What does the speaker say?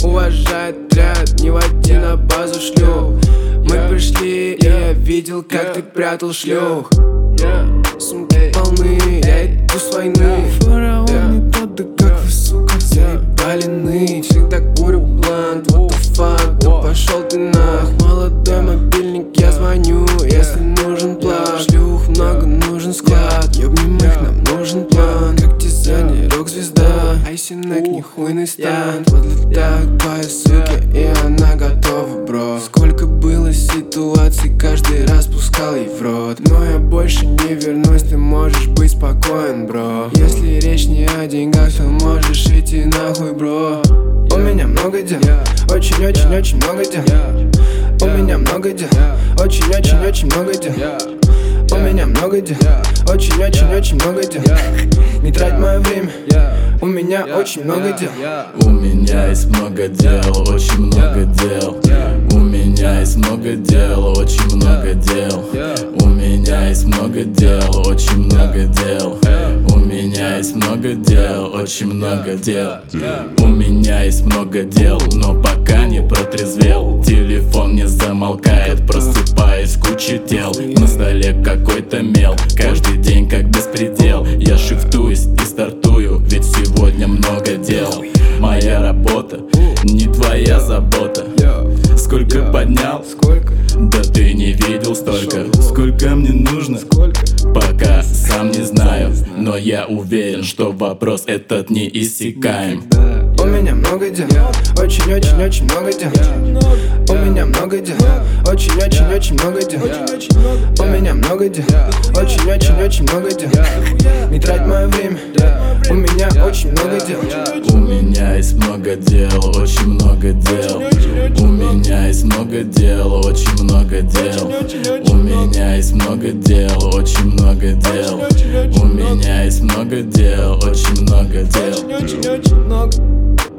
уважает отряд, не води на базу шлюх. Мы пришли, и я видел, как ты прятал шлюх. Сумки полны, я иду с войны. Фараон не тот, да как вы, сука, заебали ныть. Всегда курю блант, what the fuck, да пошел ты нах. Молодой мобильник, я звоню, если нужен план. Шлюх много, нужен склад, ёбнем их, нам нужен план. Как дизайнер, рок-звезда, айсинек, нихуйный станд. Подлетаю к твоей суке, и она готова, бро. Сколько было ситуаций, каждый раз пускал ей в рот. Но я больше не вернусь, ты можешь быть спокоен, бро. Если речь не о деньгах, то можешь идти нахуй, бро. У меня много дел, очень-очень-очень много дел. У меня много дел, очень-очень-очень много дел. У меня много дел, очень-очень-очень много дел. Не трать мое время, у меня очень много дел. У меня есть много дел, очень много дел. У меня есть много дел, очень много дел. У меня есть много дел, очень много дел. У меня есть много дел, очень много дел. У меня есть много дел, но пока не протрезвел. Телефон не замолкает, просыпаюсь куча тел. На столе какой-то мел, каждый день как беспредел. Я шифтуюсь и стартую, ведь сегодня много дел. Моя работа, не твоя забота. Сколько поднял? Да ты не видел столько. Сколько мне нужно? Пока сам не знаю, но я уверен, что вопрос этот не иссякаем. У меня много дел, очень-очень-очень много дел. У меня много дел, очень-очень-очень много дел. У меня много дел, очень-очень-очень много дел. Не трать мое время, у меня очень много дел. У меня есть много дел, очень много дел. У меня есть много дел, очень много дел. У меня есть много дел, очень много дел. У меня есть много дел, очень много дел. Очень-очень-очень много.